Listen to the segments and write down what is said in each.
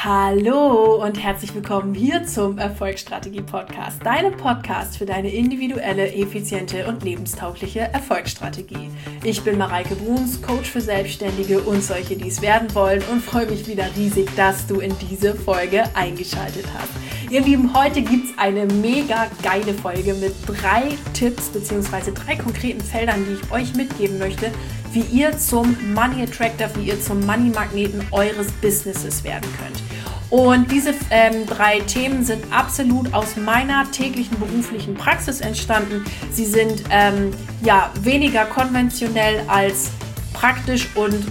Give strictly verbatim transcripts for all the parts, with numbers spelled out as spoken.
Hallo und herzlich willkommen hier zum Erfolgsstrategie-Podcast, deinem Podcast für deine individuelle, effiziente und lebenstaugliche Erfolgsstrategie. Ich bin Mareike Bruns, Coach für Selbstständige und solche, die es werden wollen, und freue mich wieder riesig, dass du in diese Folge eingeschaltet hast. Ihr Lieben, heute gibt es eine mega geile Folge mit drei Tipps bzw. drei konkreten Feldern, die ich euch mitgeben möchte, wie ihr zum Money Attractor, wie ihr zum Money Magneten eures Businesses werden könnt. Und diese ähm, drei Themen sind absolut aus meiner täglichen beruflichen Praxis entstanden. Sie sind ähm, ja weniger konventionell als praktisch und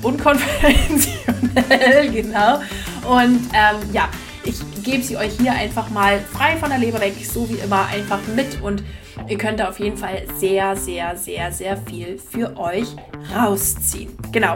unkonventionell, genau. Und ähm, ja, ich gebe sie euch hier einfach mal frei von der Leber weg, so wie immer, einfach mit, und ihr könnt da auf jeden Fall sehr, sehr, sehr, sehr viel für euch rausziehen. Genau.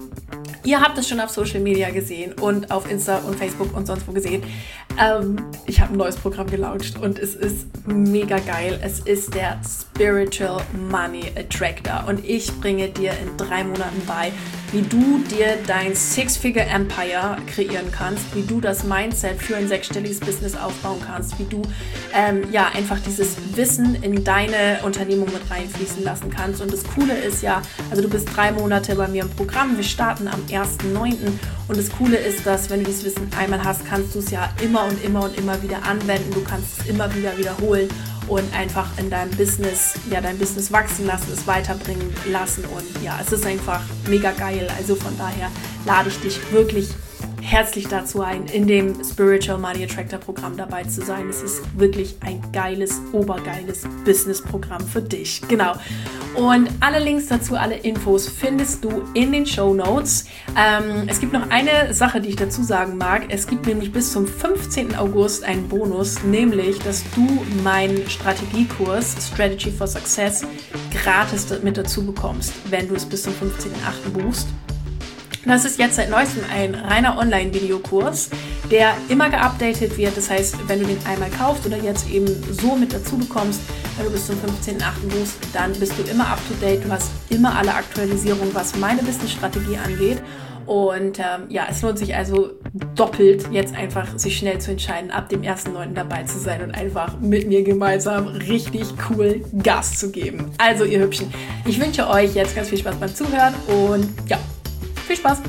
Ihr habt es schon auf Social Media gesehen und auf Insta und Facebook und sonst wo gesehen. Ähm, ich habe ein neues Programm gelauncht und es ist mega geil. Es ist der Spiritual Money Attractor und ich bringe dir in drei Monaten bei, wie du dir dein Six-Figure-Empire kreieren kannst, wie du das Mindset für ein sechsstelliges Business aufbauen kannst, wie du ähm, ja einfach dieses Wissen in deine Unternehmung mit reinfließen lassen kannst. Und das Coole ist ja, also du bist drei Monate bei mir im Programm, wir starten am ersten neunten und das Coole ist, dass wenn du dieses Wissen einmal hast, kannst du es ja immer und immer und immer wieder anwenden, du kannst es immer wieder wiederholen und einfach in deinem Business, ja, dein Business wachsen lassen, es weiterbringen lassen, und ja, es ist einfach mega geil. Also von daher lade ich dich wirklich herzlich dazu ein, in dem Spiritual Money Attractor Programm dabei zu sein. Es ist wirklich ein geiles, obergeiles Business-Programm für dich. Genau. Und alle Links dazu, alle Infos findest du in den Shownotes. Ähm, es gibt noch eine Sache, die ich dazu sagen mag. Es gibt nämlich bis zum fünfzehnten August einen Bonus, nämlich, dass du meinen Strategiekurs Strategy for Success gratis mit dazu bekommst, wenn du es bis zum fünfzehnten achten buchst. Das ist jetzt seit neuestem ein reiner Online-Videokurs, der immer geupdatet wird. Das heißt, wenn du den einmal kaufst oder jetzt eben so mit dazu bekommst, wenn du bis zum fünfzehnten achten buchst, dann bist du immer up to date. Du hast immer alle Aktualisierungen, was meine Business-Strategie angeht. Und ähm, ja, es lohnt sich also doppelt, jetzt einfach sich schnell zu entscheiden, ab dem ersten neunten dabei zu sein und einfach mit mir gemeinsam richtig cool Gas zu geben. Also ihr Hübschen, ich wünsche euch jetzt ganz viel Spaß beim Zuhören und ja, viel Spaß!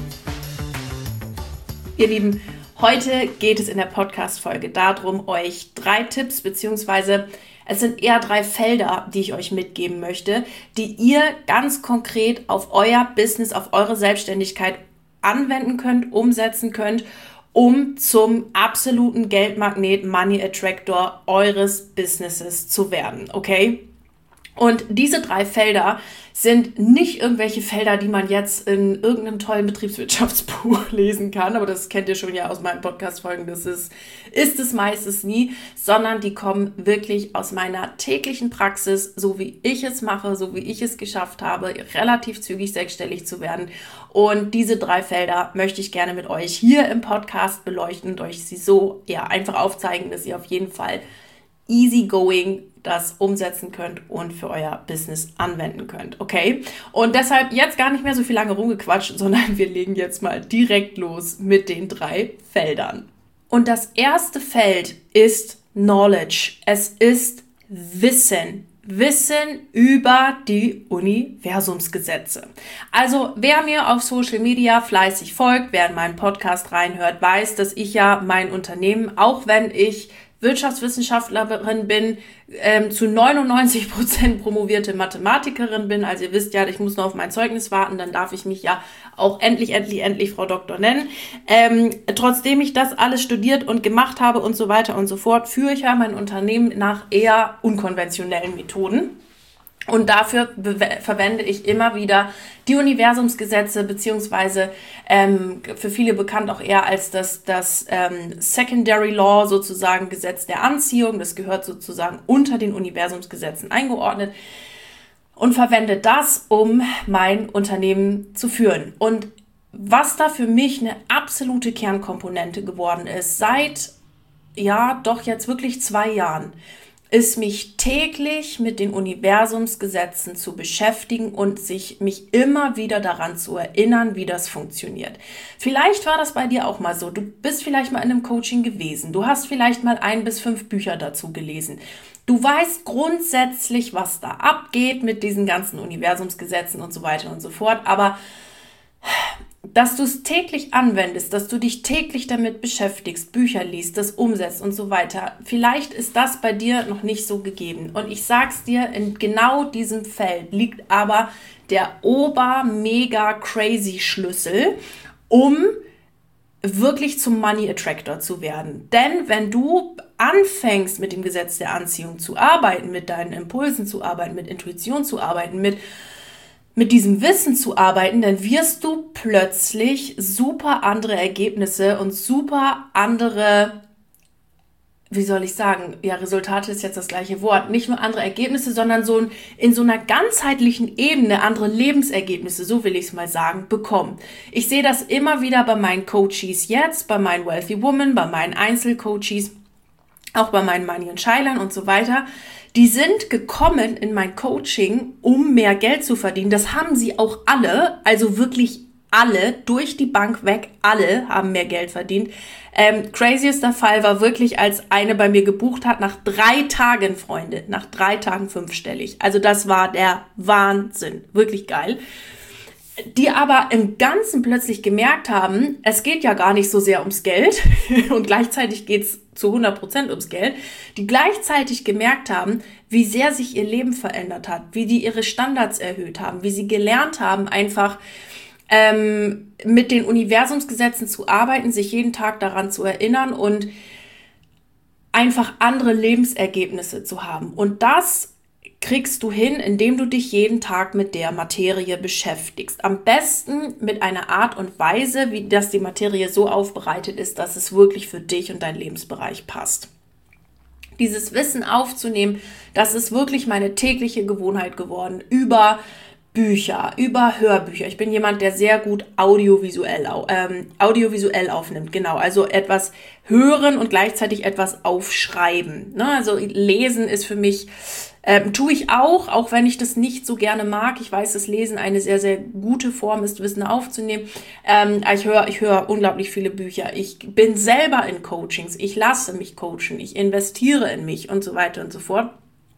Ihr Lieben, heute geht es in der Podcast-Folge darum, euch drei Tipps, beziehungsweise es sind eher drei Felder, die ich euch mitgeben möchte, die ihr ganz konkret auf euer Business, auf eure Selbstständigkeit anwenden könnt, umsetzen könnt, um zum absoluten Geldmagnet, Money Attractor eures Businesses zu werden, okay? Und diese drei Felder sind nicht irgendwelche Felder, die man jetzt in irgendeinem tollen Betriebswirtschaftsbuch lesen kann, aber das kennt ihr schon ja aus meinen Podcast-Folgen, das ist, ist es meistens nie, sondern die kommen wirklich aus meiner täglichen Praxis, so wie ich es mache, so wie ich es geschafft habe, relativ zügig sechsstellig zu werden. Und diese drei Felder möchte ich gerne mit euch hier im Podcast beleuchten und euch sie so ja einfach aufzeigen, dass ihr auf jeden Fall easygoing das umsetzen könnt und für euer Business anwenden könnt, okay? Und deshalb jetzt gar nicht mehr so viel lange rumgequatscht, sondern wir legen jetzt mal direkt los mit den drei Feldern. Und das erste Feld ist Knowledge. Es ist Wissen. Wissen über die Universumsgesetze. Also wer mir auf Social Media fleißig folgt, wer in meinen Podcast reinhört, weiß, dass ich ja mein Unternehmen, auch wenn ich Wirtschaftswissenschaftlerin bin, ähm, zu neunundneunzig Prozent promovierte Mathematikerin bin. Also ihr wisst ja, ich muss noch auf mein Zeugnis warten, dann darf ich mich ja auch endlich, endlich, endlich Frau Doktor nennen. Ähm, trotzdem ich das alles studiert und gemacht habe und so weiter und so fort, führe ich ja mein Unternehmen nach eher unkonventionellen Methoden. Und dafür be- verwende ich immer wieder die Universumsgesetze, beziehungsweise ähm, für viele bekannt auch eher als das, das ähm, Secondary Law, sozusagen Gesetz der Anziehung. Das gehört sozusagen unter den Universumsgesetzen eingeordnet, und verwende das, um mein Unternehmen zu führen. Und was da für mich eine absolute Kernkomponente geworden ist, seit, ja, doch jetzt wirklich zwei Jahren, ist mich täglich mit den Universumsgesetzen zu beschäftigen und sich mich immer wieder daran zu erinnern, wie das funktioniert. Vielleicht war das bei dir auch mal so. Du bist vielleicht mal in einem Coaching gewesen. Du hast vielleicht mal ein bis fünf Bücher dazu gelesen. Du weißt grundsätzlich, was da abgeht mit diesen ganzen Universumsgesetzen und so weiter und so fort. Aber dass du es täglich anwendest, dass du dich täglich damit beschäftigst, Bücher liest, das umsetzt und so weiter. Vielleicht ist das bei dir noch nicht so gegeben. Und ich sag's dir, in genau diesem Feld liegt aber der ober-mega-crazy-Schlüssel, um wirklich zum Money Attractor zu werden. Denn wenn du anfängst, mit dem Gesetz der Anziehung zu arbeiten, mit deinen Impulsen zu arbeiten, mit Intuition zu arbeiten, mit mit diesem Wissen zu arbeiten, dann wirst du plötzlich super andere Ergebnisse und super andere, wie soll ich sagen, ja, Resultate ist jetzt das gleiche Wort, nicht nur andere Ergebnisse, sondern so in so einer ganzheitlichen Ebene andere Lebensergebnisse, so will ich es mal sagen, bekommen. Ich sehe das immer wieder bei meinen Coaches jetzt, bei meinen Wealthy Women, bei meinen Einzelcoaches, auch bei meinen Money und Scheilern und so weiter. Die sind gekommen in mein Coaching, um mehr Geld zu verdienen. Das haben sie auch alle, also wirklich alle, durch die Bank weg, alle haben mehr Geld verdient. Ähm, craziester Fall war wirklich, als eine bei mir gebucht hat, nach drei Tagen, Freunde, nach drei Tagen fünfstellig. Also das war der Wahnsinn, wirklich geil. Die aber im Ganzen plötzlich gemerkt haben, es geht ja gar nicht so sehr ums Geld und gleichzeitig geht's zu hundert Prozent ums Geld, die gleichzeitig gemerkt haben, wie sehr sich ihr Leben verändert hat, wie die ihre Standards erhöht haben, wie sie gelernt haben, einfach ähm, mit den Universumsgesetzen zu arbeiten, sich jeden Tag daran zu erinnern und einfach andere Lebensergebnisse zu haben. Und das kriegst du hin, indem du dich jeden Tag mit der Materie beschäftigst. Am besten mit einer Art und Weise, wie das die Materie so aufbereitet ist, dass es wirklich für dich und deinen Lebensbereich passt. Dieses Wissen aufzunehmen, das ist wirklich meine tägliche Gewohnheit geworden, über Bücher, über Hörbücher. Ich bin jemand, der sehr gut audiovisuell, ähm, audiovisuell aufnimmt. Genau, also etwas hören und gleichzeitig etwas aufschreiben. Ne? Also lesen ist für mich, ähm, tue ich auch, auch wenn ich das nicht so gerne mag. Ich weiß, dass Lesen eine sehr, sehr gute Form ist, Wissen aufzunehmen. Ähm, ich höre ich höre unglaublich viele Bücher. Ich bin selber in Coachings. Ich lasse mich coachen. Ich investiere in mich und so weiter und so fort.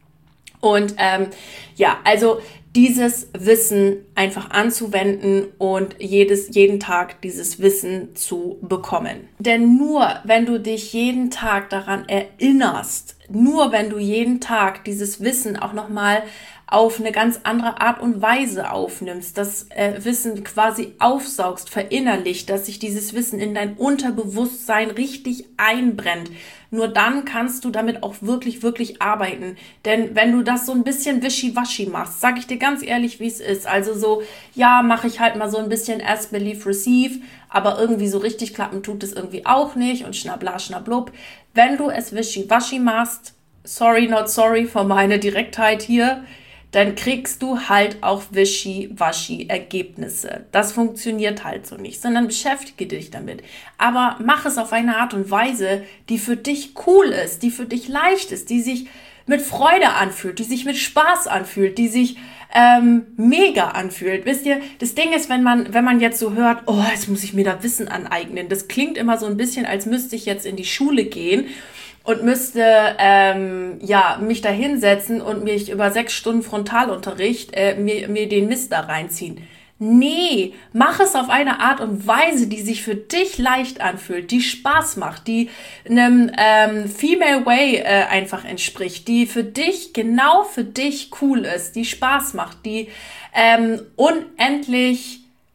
Und ähm, ja, also dieses Wissen einfach anzuwenden und jedes, jeden Tag dieses Wissen zu bekommen. Denn nur wenn du dich jeden Tag daran erinnerst, nur wenn du jeden Tag dieses Wissen auch nochmal auf eine ganz andere Art und Weise aufnimmst, das äh, Wissen quasi aufsaugst, verinnerlicht, dass sich dieses Wissen in dein Unterbewusstsein richtig einbrennt. Nur dann kannst du damit auch wirklich, wirklich arbeiten. Denn wenn du das so ein bisschen wischiwaschi machst, sag ich dir ganz ehrlich, wie es ist. Also so, ja, mache ich halt mal so ein bisschen Ask, Believe, Receive, aber irgendwie so richtig klappen tut es irgendwie auch nicht und schnabla, schnablub. Wenn du es wischiwaschi machst, sorry, not sorry für meine Direktheit hier, dann kriegst du halt auch wischi-waschi Ergebnisse. Das funktioniert halt so nicht, sondern beschäftige dich damit. Aber mach es auf eine Art und Weise, die für dich cool ist, die für dich leicht ist, die sich mit Freude anfühlt, die sich mit Spaß anfühlt, die sich ähm, mega anfühlt. Wisst ihr, das Ding ist, wenn man, wenn man jetzt so hört, oh, jetzt muss ich mir da Wissen aneignen. Das klingt immer so ein bisschen, als müsste ich jetzt in die Schule gehen und müsste ähm, ja mich da hinsetzen und mich über sechs Stunden Frontalunterricht äh, mir, mir den Mist da reinziehen. Nee, mach es auf eine Art und Weise, die sich für dich leicht anfühlt, die Spaß macht, die einem ähm, Female Way äh, einfach entspricht, die für dich, genau für dich cool ist, die Spaß macht, die ähm, unendlich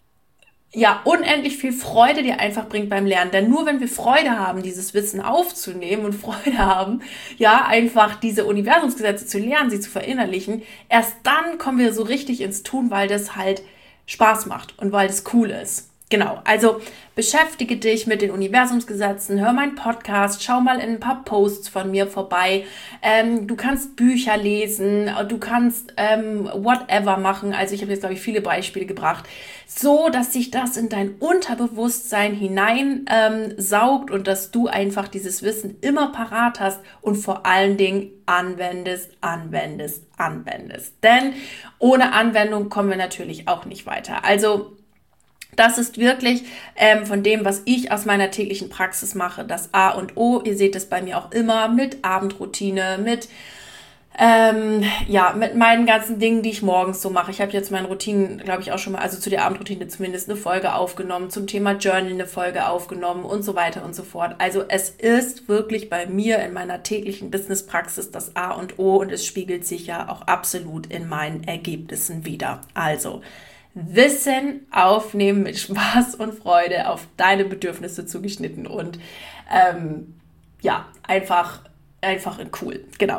ja, unendlich viel Freude dir einfach bringt beim Lernen. Denn nur wenn wir Freude haben, dieses Wissen aufzunehmen und Freude haben, ja, einfach diese Universumsgesetze zu lernen, sie zu verinnerlichen, erst dann kommen wir so richtig ins Tun, weil das halt Spaß macht und weil das cool ist. Genau, also beschäftige dich mit den Universumsgesetzen, hör meinen Podcast, schau mal in ein paar Posts von mir vorbei. Ähm, du kannst Bücher lesen, du kannst ähm, whatever machen. Also ich habe jetzt, glaube ich, viele Beispiele gebracht, so dass sich das in dein Unterbewusstsein hinein ähm, saugt und dass du einfach dieses Wissen immer parat hast und vor allen Dingen anwendest, anwendest, anwendest. Denn ohne Anwendung kommen wir natürlich auch nicht weiter. Also das ist wirklich ähm, von dem, was ich aus meiner täglichen Praxis mache, das A und O. Ihr seht es bei mir auch immer mit Abendroutine, mit ähm, ja, mit meinen ganzen Dingen, die ich morgens so mache. Ich habe jetzt meine Routinen, glaube ich, auch schon mal, also zu der Abendroutine zumindest eine Folge aufgenommen, zum Thema Journal eine Folge aufgenommen und so weiter und so fort. Also es ist wirklich bei mir in meiner täglichen Businesspraxis das A und O und es spiegelt sich ja auch absolut in meinen Ergebnissen wider. Also Wissen aufnehmen mit Spaß und Freude, auf deine Bedürfnisse zugeschnitten und ähm, ja, einfach, einfach cool. Genau.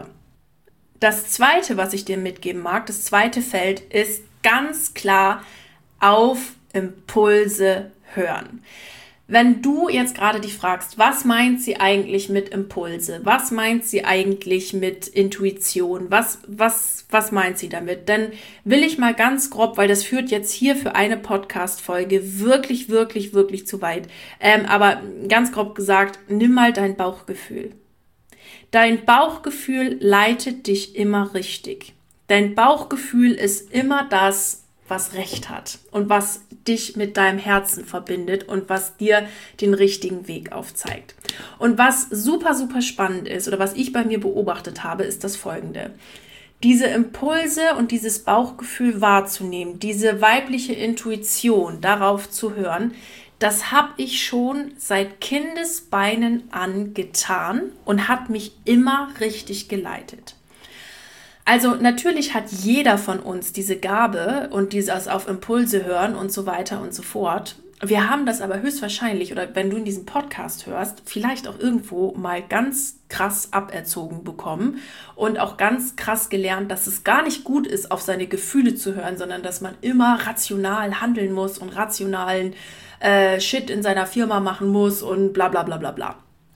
Das zweite, was ich dir mitgeben mag, das zweite Feld ist ganz klar auf Impulse hören. Wenn du jetzt gerade dich fragst, was meint sie eigentlich mit Impulse? Was meint sie eigentlich mit Intuition? Was, was, was meint sie damit? Dann will ich mal ganz grob, weil das führt jetzt hier für eine Podcast-Folge wirklich, wirklich, wirklich zu weit. Ähm, aber ganz grob gesagt, nimm mal dein Bauchgefühl. Dein Bauchgefühl leitet dich immer richtig. Dein Bauchgefühl ist immer das, was Recht hat und was dich mit deinem Herzen verbindet und was dir den richtigen Weg aufzeigt. Und was super, super spannend ist oder was ich bei mir beobachtet habe, ist das Folgende. Diese Impulse und dieses Bauchgefühl wahrzunehmen, diese weibliche Intuition, darauf zu hören, das habe ich schon seit Kindesbeinen an getan und hat mich immer richtig geleitet. Also natürlich hat jeder von uns diese Gabe und dieses auf Impulse hören und so weiter und so fort. Wir haben das aber höchstwahrscheinlich, oder wenn du in diesem Podcast hörst, vielleicht auch irgendwo mal ganz krass aberzogen bekommen und auch ganz krass gelernt, dass es gar nicht gut ist, auf seine Gefühle zu hören, sondern dass man immer rational handeln muss und rationalen äh, Shit in seiner Firma machen muss und bla bla bla bla bla.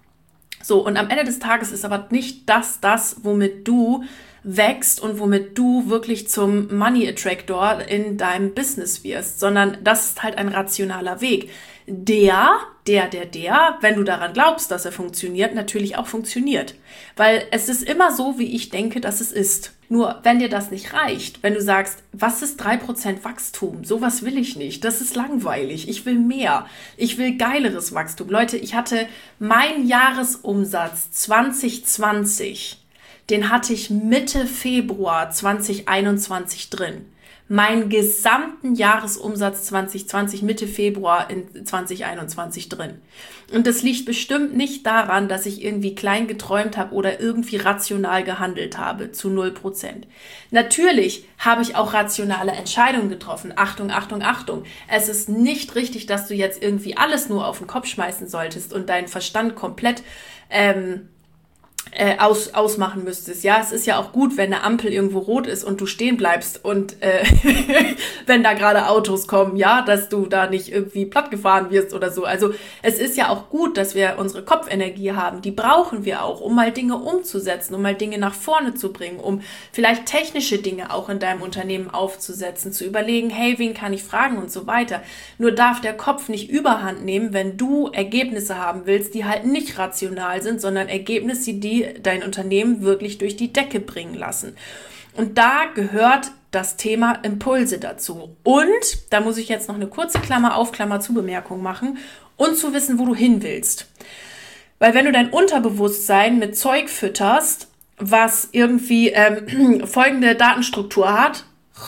So, und am Ende des Tages ist aber nicht das das, womit du wächst und womit du wirklich zum Money Attractor in deinem Business wirst, sondern das ist halt ein rationaler Weg. Der, der, der, der, wenn du daran glaubst, dass er funktioniert, natürlich auch funktioniert. Weil es ist immer so, wie ich denke, dass es ist. Nur, wenn dir das nicht reicht, wenn du sagst, was ist drei Prozent Wachstum? Sowas will ich nicht. Das ist langweilig. Ich will mehr. Ich will geileres Wachstum. Leute, ich hatte meinen Jahresumsatz zwanzig zwanzig, den hatte ich Mitte Februar zwanzig einundzwanzig drin. Meinen gesamten Jahresumsatz zwanzig zwanzig Mitte Februar in zwanzig einundzwanzig drin. Und das liegt bestimmt nicht daran, dass ich irgendwie klein geträumt habe oder irgendwie rational gehandelt habe, zu null Prozent. Natürlich habe ich auch rationale Entscheidungen getroffen. Achtung, Achtung, Achtung. Es ist nicht richtig, dass du jetzt irgendwie alles nur auf den Kopf schmeißen solltest und deinen Verstand komplett ähm, Äh, aus, ausmachen müsstest. Ja, es ist ja auch gut, wenn eine Ampel irgendwo rot ist und du stehen bleibst und äh, wenn da gerade Autos kommen, ja, dass du da nicht irgendwie plattgefahren wirst oder so. Also es ist ja auch gut, dass wir unsere Kopfenergie haben. Die brauchen wir auch, um mal Dinge umzusetzen, um mal Dinge nach vorne zu bringen, um vielleicht technische Dinge auch in deinem Unternehmen aufzusetzen, zu überlegen, hey, wen kann ich fragen und so weiter. Nur darf der Kopf nicht überhand nehmen, wenn du Ergebnisse haben willst, die halt nicht rational sind, sondern Ergebnisse, die dein Unternehmen wirklich durch die Decke bringen lassen. Und da gehört das Thema Impulse dazu. Und da muss ich jetzt noch eine kurze Klammer auf, Klammer zu Bemerkung machen und zu wissen, wo du hin willst. Weil wenn du dein Unterbewusstsein mit Zeug fütterst, was irgendwie ähm, folgende Datenstruktur hat,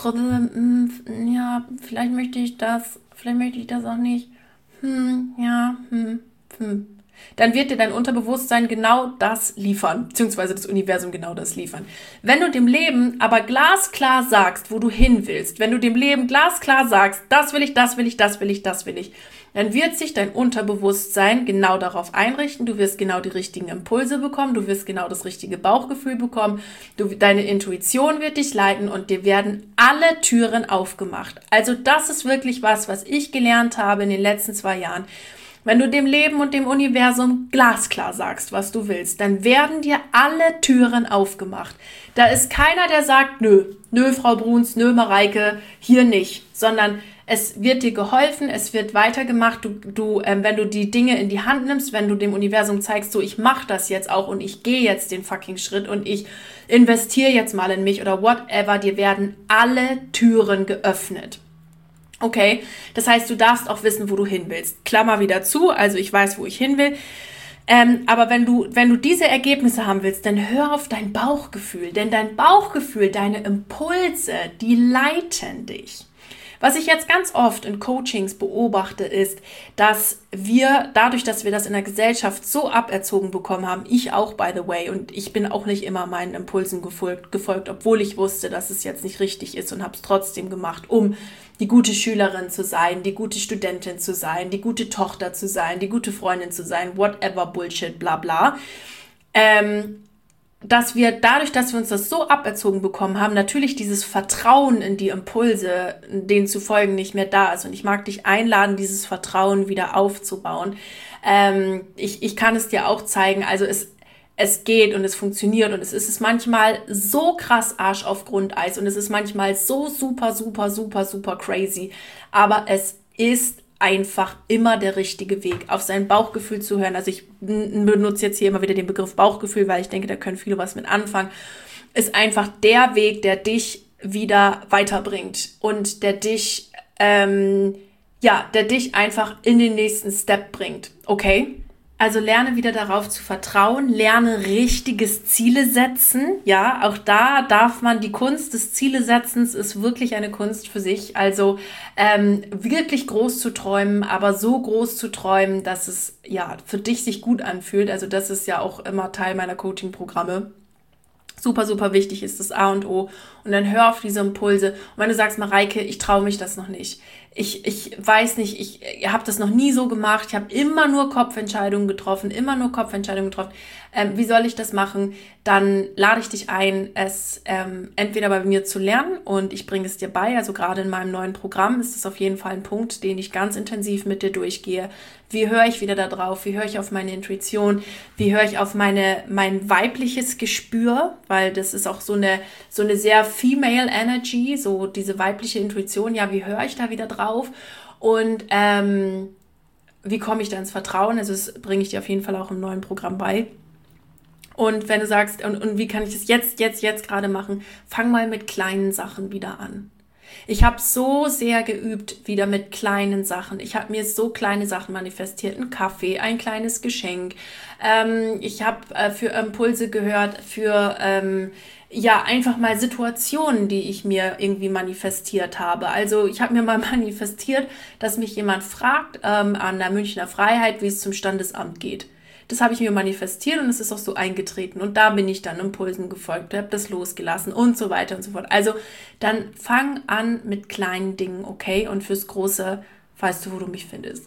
ja, vielleicht möchte ich das, vielleicht möchte ich das auch nicht, hm, ja, hm, hm. Dann wird dir dein Unterbewusstsein genau das liefern, beziehungsweise das Universum genau das liefern. Wenn du dem Leben aber glasklar sagst, wo du hin willst, wenn du dem Leben glasklar sagst, das will ich, das will ich, das will ich, das will ich, dann wird sich dein Unterbewusstsein genau darauf einrichten. Du wirst genau die richtigen Impulse bekommen, du wirst genau das richtige Bauchgefühl bekommen, du, deine Intuition wird dich leiten und dir werden alle Türen aufgemacht. Also das ist wirklich was, was ich gelernt habe in den letzten zwei Jahren. Wenn du dem Leben und dem Universum glasklar sagst, was du willst, dann werden dir alle Türen aufgemacht. Da ist keiner, der sagt, nö, nö, Frau Bruns, nö, Mareike, hier nicht, sondern es wird dir geholfen, es wird weitergemacht. Du, du, ähm, wenn du die Dinge in die Hand nimmst, wenn du dem Universum zeigst, so, ich mache das jetzt auch und ich gehe jetzt den fucking Schritt und ich investiere jetzt mal in mich oder whatever, dir werden alle Türen geöffnet. Okay, das heißt, du darfst auch wissen, wo du hin willst. Klammer wieder zu, also ich weiß, wo ich hin will. Ähm, aber wenn du, wenn du diese Ergebnisse haben willst, dann hör auf dein Bauchgefühl. Denn dein Bauchgefühl, deine Impulse, die leiten dich. Was ich jetzt ganz oft in Coachings beobachte, ist, dass wir, dadurch, dass wir das in der Gesellschaft so aberzogen bekommen haben, ich auch, by the way, und ich bin auch nicht immer meinen Impulsen gefolgt, gefolgt, obwohl ich wusste, dass es jetzt nicht richtig ist und habe es trotzdem gemacht, um die gute Schülerin zu sein, die gute Studentin zu sein, die gute Tochter zu sein, die gute Freundin zu sein, whatever Bullshit, bla bla. Ähm, dass wir dadurch, dass wir uns das so aberzogen bekommen haben, natürlich dieses Vertrauen in die Impulse, denen zu folgen, nicht mehr da ist. Und ich mag dich einladen, dieses Vertrauen wieder aufzubauen. Ähm, ich, ich kann es dir auch zeigen, also es Es geht und es funktioniert und es ist es manchmal so krass Arsch auf Grundeis und es ist manchmal so super, super, super, super crazy. Aber es ist einfach immer der richtige Weg, auf sein Bauchgefühl zu hören. Also ich benutze jetzt hier immer wieder den Begriff Bauchgefühl, weil ich denke, da können viele was mit anfangen. Ist einfach der Weg, der dich wieder weiterbringt und der dich, ähm, ja, der dich einfach in den nächsten Step bringt. Okay? Also lerne wieder darauf zu vertrauen, lerne richtiges Ziele setzen. Ja, auch da darf man, die Kunst des Zielesetzens ist wirklich eine Kunst für sich. Also ähm, wirklich groß zu träumen, aber so groß zu träumen, dass es ja für dich sich gut anfühlt. Also das ist ja auch immer Teil meiner Coaching-Programme. Super, super wichtig ist das A und O. Und dann hör auf diese Impulse. Und wenn du sagst, Mareike, ich traue mich das noch nicht. Ich, ich weiß nicht, ich, ich habe das noch nie so gemacht. Ich habe immer nur Kopfentscheidungen getroffen, immer nur Kopfentscheidungen getroffen. Ähm, wie soll ich das machen? Dann lade ich dich ein, es ähm, entweder bei mir zu lernen und ich bringe es dir bei. Also gerade in meinem neuen Programm ist das auf jeden Fall ein Punkt, den ich ganz intensiv mit dir durchgehe. Wie höre ich wieder da drauf? Wie höre ich auf meine Intuition? Wie höre ich auf meine mein weibliches Gespür? Weil das ist auch so eine so eine sehr female Energy, so diese weibliche Intuition. Ja, wie höre ich da wieder drauf? Und ähm, wie komme ich da ins Vertrauen? Also das bringe ich dir auf jeden Fall auch im neuen Programm bei. Und wenn du sagst, und, und wie kann ich das jetzt, jetzt, jetzt gerade machen? Fang mal mit kleinen Sachen wieder an. Ich habe so sehr geübt wieder mit kleinen Sachen. Ich habe mir so kleine Sachen manifestiert. Ein Kaffee, ein kleines Geschenk. Ähm, ich habe äh, für Impulse gehört, für ähm, ja einfach mal Situationen, die ich mir irgendwie manifestiert habe. Also ich habe mir mal manifestiert, dass mich jemand fragt ähm, an der Münchner Freiheit, wie es zum Standesamt geht. Das habe ich mir manifestiert und es ist auch so eingetreten. Und da bin ich dann Impulsen gefolgt, habe das losgelassen und so weiter und so fort. Also dann fang an mit kleinen Dingen, okay? Und fürs Große weißt du, wo du mich findest.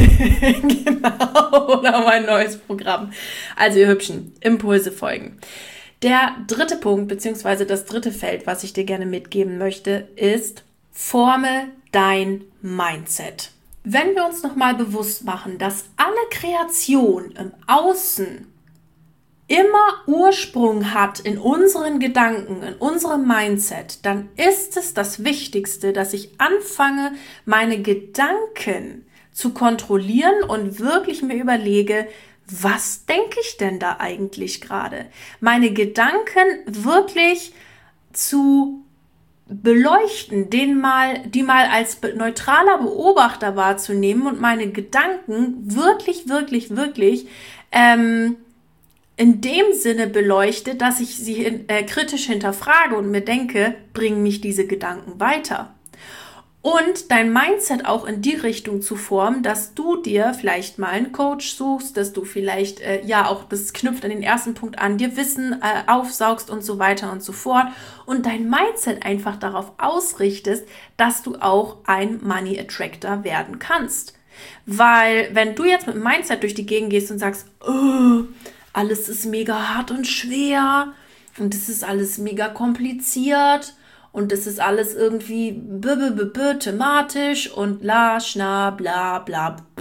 Genau, oder mein neues Programm. Also ihr Hübschen, Impulse folgen. Der dritte Punkt, beziehungsweise das dritte Feld, was ich dir gerne mitgeben möchte, ist, forme dein Mindset. Wenn wir uns nochmal bewusst machen, dass alle Kreation im Außen immer Ursprung hat in unseren Gedanken, in unserem Mindset, dann ist es das Wichtigste, dass ich anfange, meine Gedanken zu kontrollieren und wirklich mir überlege, was denke ich denn da eigentlich gerade? Meine Gedanken wirklich zu beleuchten, den mal, die mal als neutraler Beobachter wahrzunehmen und meine Gedanken wirklich, wirklich, wirklich ähm, in dem Sinne beleuchte, dass ich sie in, äh, kritisch hinterfrage und mir denke, bringen mich diese Gedanken weiter. Und dein Mindset auch in die Richtung zu formen, dass du dir vielleicht mal einen Coach suchst, dass du vielleicht, äh, ja auch, das knüpft an den ersten Punkt an, dir Wissen äh, aufsaugst und so weiter und so fort und dein Mindset einfach darauf ausrichtest, dass du auch ein Money Attractor werden kannst. Weil wenn du jetzt mit dem Mindset durch die Gegend gehst und sagst, oh, alles ist mega hart und schwer und es ist alles mega kompliziert und es ist alles irgendwie b -b -b -b thematisch und la, schna, bla, bla. Pff.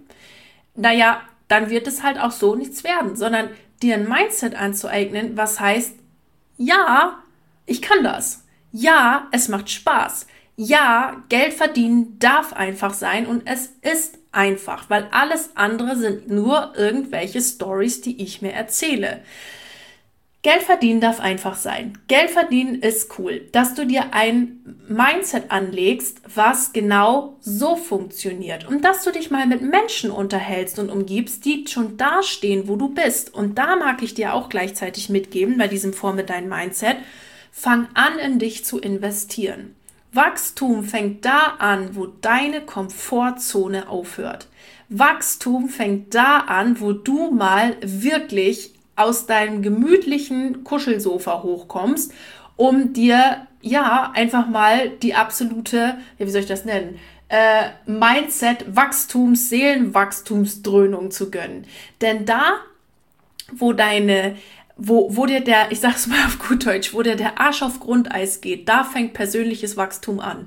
Naja, dann wird es halt auch so nichts werden, sondern dir ein Mindset anzueignen, was heißt, ja, ich kann das. Ja, es macht Spaß. Ja, Geld verdienen darf einfach sein und es ist einfach, weil alles andere sind nur irgendwelche Storys, die ich mir erzähle. Geld verdienen darf einfach sein. Geld verdienen ist cool, dass du dir ein Mindset anlegst, was genau so funktioniert und dass du dich mal mit Menschen unterhältst und umgibst, die schon da stehen, wo du bist. Und da mag ich dir auch gleichzeitig mitgeben, bei diesem Form mit deinem Mindset, fang an, in dich zu investieren. Wachstum fängt da an, wo deine Komfortzone aufhört. Wachstum fängt da an, wo du mal wirklich aus deinem gemütlichen Kuschelsofa hochkommst, um dir ja einfach mal die absolute, ja, wie soll ich das nennen, äh, Mindset-Wachstums-, Seelenwachstumsdröhnung zu gönnen. Denn da, wo deine Wo, wo dir der, ich sag's mal auf gut Deutsch, wo dir der Arsch auf Grundeis geht, da fängt persönliches Wachstum an.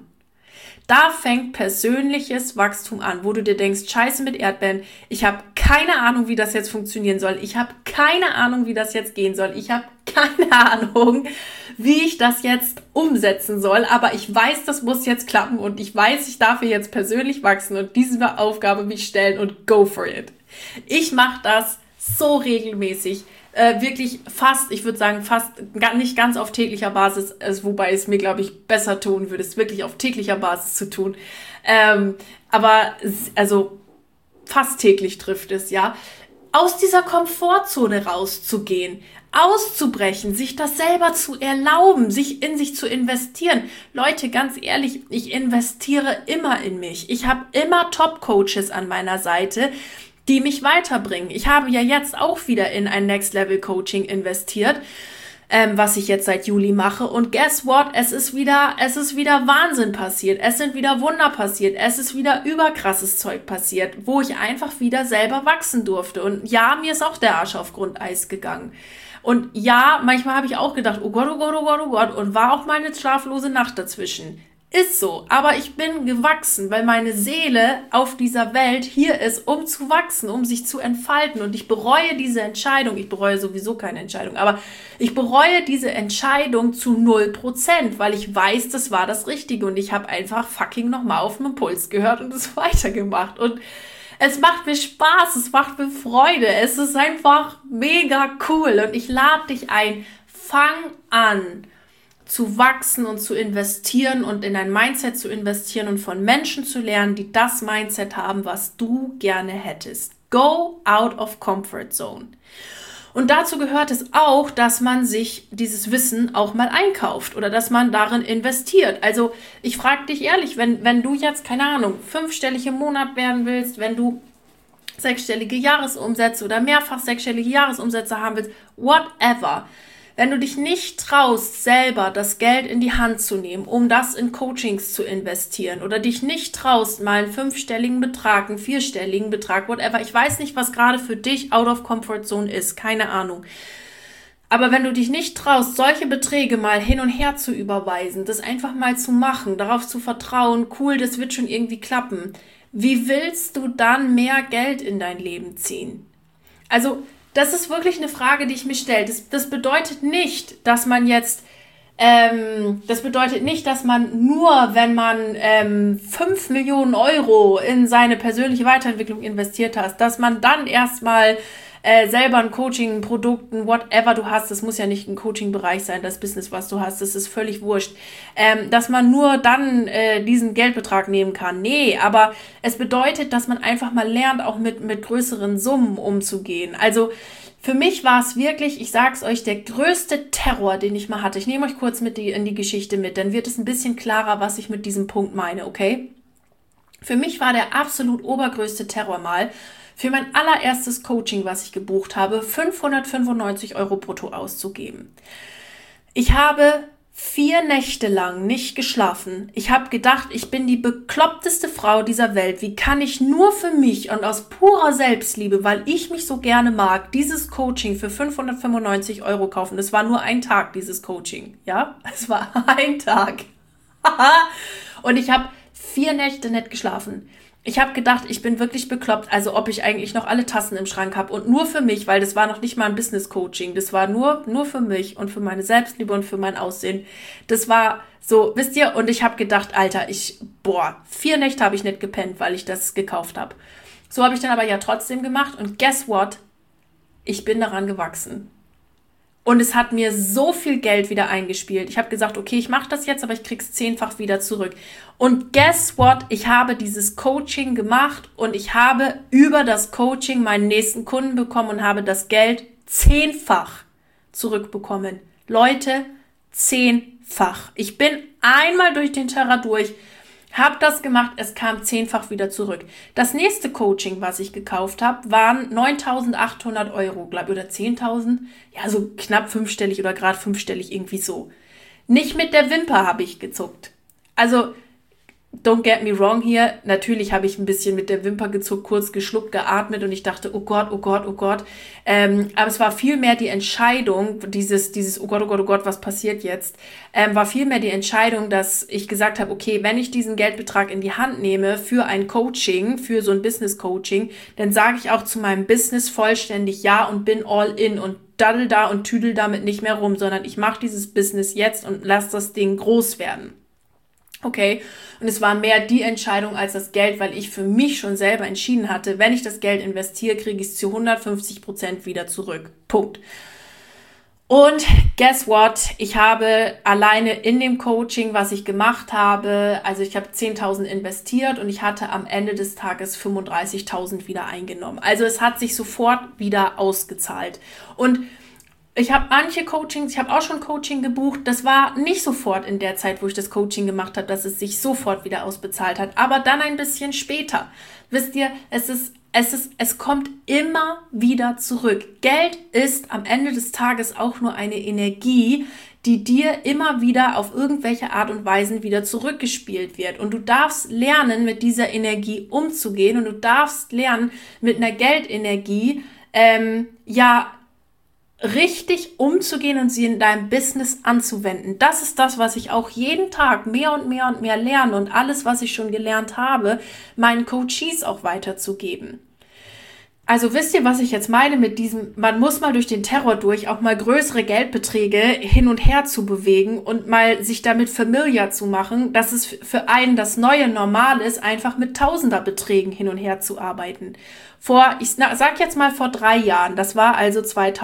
Da fängt persönliches Wachstum an, wo du dir denkst, scheiße mit Erdbeeren, ich habe keine Ahnung, wie das jetzt funktionieren soll. Ich habe keine Ahnung, wie das jetzt gehen soll. Ich habe keine Ahnung, wie ich das jetzt umsetzen soll. Aber ich weiß, das muss jetzt klappen und ich weiß, ich darf hier jetzt persönlich wachsen und diese Aufgabe mich stellen und go for it. Ich mache das so regelmäßig. Äh, wirklich fast, ich würde sagen fast, nicht ganz auf täglicher Basis, äh, wobei es mir, glaube ich, besser tun würde, es wirklich auf täglicher Basis zu tun. Ähm, aber also fast täglich trifft es, ja. Aus dieser Komfortzone rauszugehen, auszubrechen, sich das selber zu erlauben, sich in sich zu investieren. Leute, ganz ehrlich, ich investiere immer in mich. Ich habe immer Top-Coaches an meiner Seite, die mich weiterbringen. Ich habe ja jetzt auch wieder in ein Next-Level-Coaching investiert, ähm, was ich jetzt seit Juli mache. Und guess what? Es ist wieder, es ist wieder Wahnsinn passiert. Es sind wieder Wunder passiert. Es ist wieder überkrasses Zeug passiert, wo ich einfach wieder selber wachsen durfte. Und ja, mir ist auch der Arsch auf Grundeis gegangen. Und ja, manchmal habe ich auch gedacht, oh Gott, oh Gott, oh Gott, oh Gott. Und war auch mal eine schlaflose Nacht dazwischen. Ist so, aber ich bin gewachsen, weil meine Seele auf dieser Welt hier ist, um zu wachsen, um sich zu entfalten. Und ich bereue diese Entscheidung. Ich bereue sowieso keine Entscheidung, aber ich bereue diese Entscheidung zu null Prozent, weil ich weiß, das war das Richtige. Und ich habe einfach fucking nochmal auf den Impuls gehört und es weitergemacht. Und es macht mir Spaß, es macht mir Freude. Es ist einfach mega cool. Und ich lade dich ein, fang an, zu wachsen und zu investieren und in ein Mindset zu investieren und von Menschen zu lernen, die das Mindset haben, was du gerne hättest. Go out of comfort zone. Und dazu gehört es auch, dass man sich dieses Wissen auch mal einkauft oder dass man darin investiert. Also ich frage dich ehrlich, wenn, wenn du jetzt, keine Ahnung, fünfstellig im Monat werden willst, wenn du sechsstellige Jahresumsätze oder mehrfach sechsstellige Jahresumsätze haben willst, whatever. Wenn du dich nicht traust, selber das Geld in die Hand zu nehmen, um das in Coachings zu investieren oder dich nicht traust, mal einen fünfstelligen Betrag, einen vierstelligen Betrag, whatever. Ich weiß nicht, was gerade für dich out of comfort zone ist, keine Ahnung. Aber wenn du dich nicht traust, solche Beträge mal hin und her zu überweisen, das einfach mal zu machen, darauf zu vertrauen, cool, das wird schon irgendwie klappen, wie willst du dann mehr Geld in dein Leben ziehen? Also, das ist wirklich eine Frage, die ich mir stelle. Das, das bedeutet nicht, dass man jetzt, ähm, das bedeutet nicht, dass man nur, wenn man ähm, fünf Millionen Euro in seine persönliche Weiterentwicklung investiert hat, dass man dann erstmal äh, selber ein Coaching, ein Produkt, ein whatever du hast, das muss ja nicht ein Coaching-Bereich sein, das Business, was du hast, das ist völlig wurscht, ähm, dass man nur dann äh, diesen Geldbetrag nehmen kann. Nee, aber es bedeutet, dass man einfach mal lernt, auch mit, mit größeren Summen umzugehen. Also für mich war es wirklich, ich sag's euch, der größte Terror, den ich mal hatte. Ich nehme euch kurz mit die, in die Geschichte mit, dann wird es ein bisschen klarer, was ich mit diesem Punkt meine, okay? Für mich war der absolut obergrößte Terror mal, für mein allererstes Coaching, was ich gebucht habe, fünfhundertfünfundneunzig Euro brutto auszugeben. Ich habe vier Nächte lang nicht geschlafen. Ich habe gedacht, ich bin die bekloppteste Frau dieser Welt. Wie kann ich nur für mich und aus purer Selbstliebe, weil ich mich so gerne mag, dieses Coaching für fünfhundertfünfundneunzig Euro kaufen? Das war nur ein Tag, dieses Coaching. Ja, es war ein Tag. Und ich habe vier Nächte nicht geschlafen. Ich habe gedacht, ich bin wirklich bekloppt, also ob ich eigentlich noch alle Tassen im Schrank habe und nur für mich, weil das war noch nicht mal ein Business-Coaching, das war nur nur für mich und für meine Selbstliebe und für mein Aussehen. Das war so, wisst ihr, und ich habe gedacht, Alter, ich, boah, vier Nächte habe ich nicht gepennt, weil ich das gekauft habe. So habe ich dann aber ja trotzdem gemacht und guess what? Ich bin daran gewachsen. Und es hat mir so viel Geld wieder eingespielt. Ich habe gesagt, okay, ich mache das jetzt, aber ich krieg's zehnfach wieder zurück. Und guess what? Ich habe dieses Coaching gemacht und ich habe über das Coaching meinen nächsten Kunden bekommen und habe das Geld zehnfach zurückbekommen. Leute, zehnfach. Ich bin einmal durch den Terror durch, habe das gemacht, es kam zehnfach wieder zurück. Das nächste Coaching, was ich gekauft habe, waren neuntausendachthundert Euro, glaube ich, oder zehntausend. Ja, so knapp fünfstellig oder gerade fünfstellig, irgendwie so. Nicht mit der Wimper habe ich gezuckt. Also, don't get me wrong hier. Natürlich habe ich ein bisschen mit der Wimper gezuckt, kurz geschluckt, geatmet und ich dachte, oh Gott, oh Gott, oh Gott. Ähm, aber es war vielmehr die Entscheidung, dieses, dieses, oh Gott, oh Gott, oh Gott, was passiert jetzt, ähm, war vielmehr die Entscheidung, dass ich gesagt habe, okay, wenn ich diesen Geldbetrag in die Hand nehme für ein Coaching, für so ein Business-Coaching, dann sage ich auch zu meinem Business vollständig ja und bin all in und daddel da und tüdel damit nicht mehr rum, sondern ich mache dieses Business jetzt und lasse das Ding groß werden. Okay, und es war mehr die Entscheidung als das Geld, weil ich für mich schon selber entschieden hatte, wenn ich das Geld investiere, kriege ich es zu hundertfünfzig Prozent wieder zurück. Punkt. Und guess what? Ich habe alleine in dem Coaching, was ich gemacht habe, also ich habe zehntausend investiert und ich hatte am Ende des Tages fünfunddreißigtausend wieder eingenommen. Also es hat sich sofort wieder ausgezahlt. Und ich habe manche Coachings, ich habe auch schon Coaching gebucht, das war nicht sofort in der Zeit, wo ich das Coaching gemacht habe, dass es sich sofort wieder ausbezahlt hat, aber dann ein bisschen später. Wisst ihr, es ist, es ist, es kommt immer wieder zurück. Geld ist am Ende des Tages auch nur eine Energie, die dir immer wieder auf irgendwelche Art und Weise wieder zurückgespielt wird. Und du darfst lernen, mit dieser Energie umzugehen und du darfst lernen, mit einer Geldenergie, ähm, ja, richtig umzugehen und sie in deinem Business anzuwenden. Das ist das, was ich auch jeden Tag mehr und mehr und mehr lerne und alles, was ich schon gelernt habe, meinen Coaches auch weiterzugeben. Also wisst ihr, was ich jetzt meine mit diesem, man muss mal durch den Terror durch, auch mal größere Geldbeträge hin und her zu bewegen und mal sich damit familiar zu machen, dass es für einen das neue Normal ist, einfach mit Tausenderbeträgen hin und her zu arbeiten. Vor, ich sag jetzt mal vor drei Jahren, das war also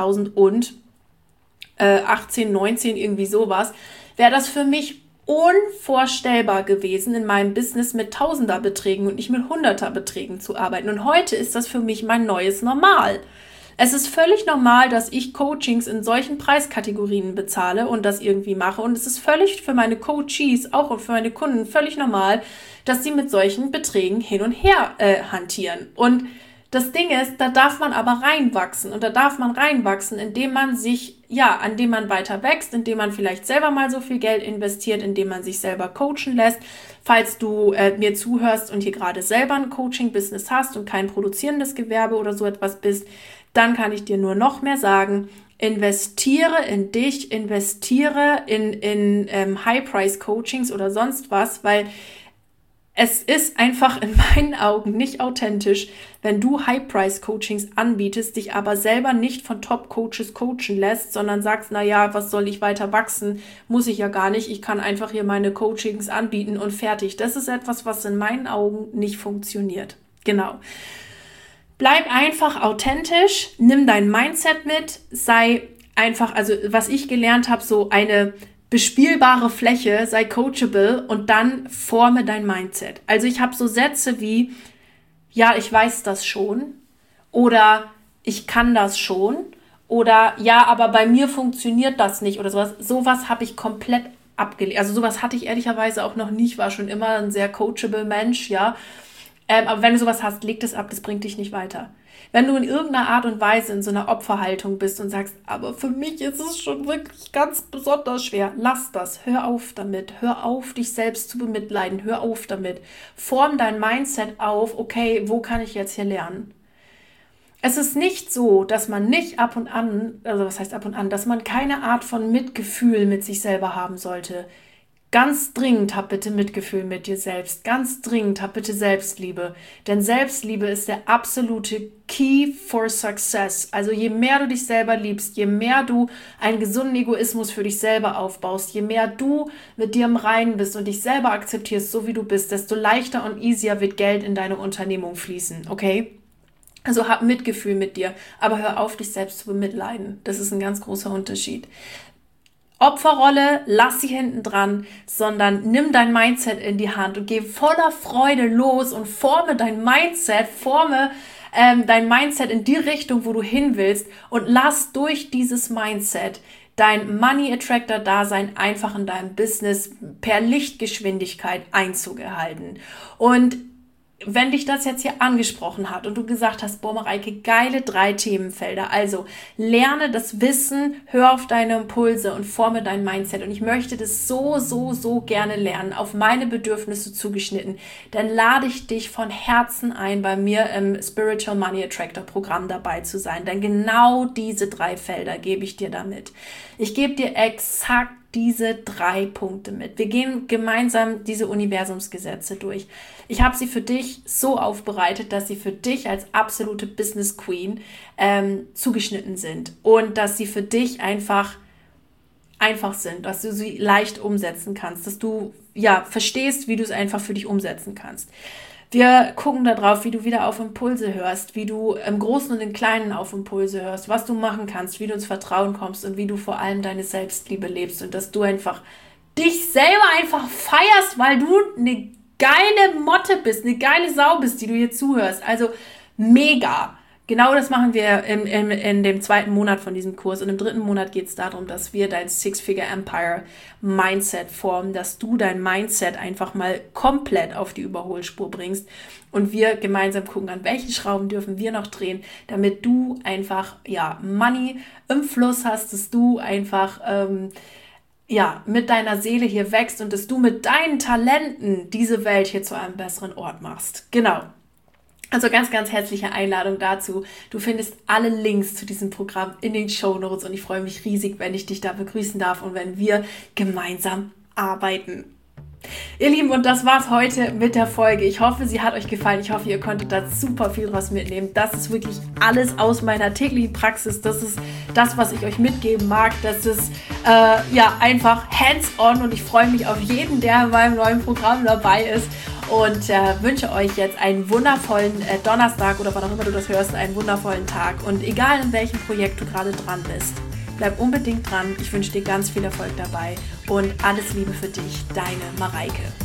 zweitausendachtzehn, neunzehn, irgendwie sowas, wäre das für mich unvorstellbar gewesen, in meinem Business mit Tausenderbeträgen und nicht mit Hunderterbeträgen zu arbeiten. Und heute ist das für mich mein neues Normal. Es ist völlig normal, dass ich Coachings in solchen Preiskategorien bezahle und das irgendwie mache. Und es ist völlig für meine Coaches, auch für meine Kunden, völlig normal, dass sie mit solchen Beträgen hin und her äh, hantieren. Und das Ding ist, da darf man aber reinwachsen und da darf man reinwachsen, indem man sich, ja, indem man weiter wächst, indem man vielleicht selber mal so viel Geld investiert, indem man sich selber coachen lässt. Falls du äh, mir zuhörst und hier gerade selber ein Coaching-Business hast und kein produzierendes Gewerbe oder so etwas bist, dann kann ich dir nur noch mehr sagen, investiere in dich, investiere in, in ähm, High-Price-Coachings oder sonst was, weil es ist einfach in meinen Augen nicht authentisch, wenn du High-Price-Coachings anbietest, dich aber selber nicht von Top-Coaches coachen lässt, sondern sagst, naja, was soll ich weiter wachsen? Muss ich ja gar nicht. Ich kann einfach hier meine Coachings anbieten und fertig. Das ist etwas, was in meinen Augen nicht funktioniert. Genau. Bleib einfach authentisch, nimm dein Mindset mit, sei einfach, also was ich gelernt habe, so eine bespielbare Fläche, sei coachable und dann forme dein Mindset. Also ich habe so Sätze wie, ja, ich weiß das schon oder ich kann das schon oder ja, aber bei mir funktioniert das nicht oder sowas. Sowas habe ich komplett abgelehnt. Also sowas hatte ich ehrlicherweise auch noch nie. Ich war schon immer ein sehr coachable Mensch, ja. Ähm, aber wenn du sowas hast, leg das ab, das bringt dich nicht weiter. Wenn du in irgendeiner Art und Weise in so einer Opferhaltung bist und sagst, aber für mich ist es schon wirklich ganz besonders schwer, lass das, hör auf damit, hör auf, dich selbst zu bemitleiden, hör auf damit. Form dein Mindset auf, okay, wo kann ich jetzt hier lernen? Es ist nicht so, dass man nicht ab und an, also was heißt ab und an, dass man keine Art von Mitgefühl mit sich selber haben sollte. Ganz dringend hab bitte Mitgefühl mit dir selbst. Ganz dringend hab bitte Selbstliebe. Denn Selbstliebe ist der absolute Key for Success. Also je mehr du dich selber liebst, je mehr du einen gesunden Egoismus für dich selber aufbaust, je mehr du mit dir im Reinen bist und dich selber akzeptierst, so wie du bist, desto leichter und easier wird Geld in deine Unternehmung fließen. Okay? Also hab Mitgefühl mit dir, aber hör auf, dich selbst zu bemitleiden. Das ist ein ganz großer Unterschied. Opferrolle, lass sie hinten dran, sondern nimm dein Mindset in die Hand und geh voller Freude los und forme dein Mindset, forme ähm, dein Mindset in die Richtung, wo du hin willst und lass durch dieses Mindset dein Money Attractor Dasein einfach in deinem Business per Lichtgeschwindigkeit Einzug erhalten. Und wenn dich das jetzt hier angesprochen hat und du gesagt hast, boah Mareike, geile drei Themenfelder, also lerne das Wissen, hör auf deine Impulse und forme dein Mindset und ich möchte das so, so, so gerne lernen, auf meine Bedürfnisse zugeschnitten, dann lade ich dich von Herzen ein, bei mir im Spiritual Money Attractor Programm dabei zu sein, denn genau diese drei Felder gebe ich dir damit. Ich gebe dir exakt diese drei Punkte mit. Wir gehen gemeinsam diese Universumsgesetze durch. Ich habe sie für dich so aufbereitet, dass sie für dich als absolute Business Queen ähm, zugeschnitten sind und dass sie für dich einfach einfach sind, dass du sie leicht umsetzen kannst, dass du ja verstehst, wie du es einfach für dich umsetzen kannst. Wir gucken darauf, wie du wieder auf Impulse hörst, wie du im Großen und im Kleinen auf Impulse hörst, was du machen kannst, wie du ins Vertrauen kommst und wie du vor allem deine Selbstliebe lebst und dass du einfach dich selber einfach feierst, weil du eine geile Motte bist, eine geile Sau bist, die du hier zuhörst. Also mega. Genau das machen wir in, in, in dem zweiten Monat von diesem Kurs und im dritten Monat geht es darum, dass wir dein Six-Figure-Empire-Mindset formen, dass du dein Mindset einfach mal komplett auf die Überholspur bringst und wir gemeinsam gucken, an welchen Schrauben dürfen wir noch drehen, damit du einfach ja Money im Fluss hast, dass du einfach ähm, ja mit deiner Seele hier wächst und dass du mit deinen Talenten diese Welt hier zu einem besseren Ort machst. Genau. Also ganz, ganz herzliche Einladung dazu. Du findest alle Links zu diesem Programm in den Shownotes und ich freue mich riesig, wenn ich dich da begrüßen darf und wenn wir gemeinsam arbeiten. Ihr Lieben, und das war's heute mit der Folge. Ich hoffe, sie hat euch gefallen. Ich hoffe, ihr konntet da super viel draus mitnehmen. Das ist wirklich alles aus meiner täglichen Praxis. Das ist das, was ich euch mitgeben mag. Das ist äh, ja einfach hands-on und ich freue mich auf jeden, der in meinem neuen Programm dabei ist. Und äh, wünsche euch jetzt einen wundervollen äh, Donnerstag oder wann auch immer du das hörst, einen wundervollen Tag. Und egal in welchem Projekt du gerade dran bist, bleib unbedingt dran. Ich wünsche dir ganz viel Erfolg dabei und alles Liebe für dich, deine Mareike.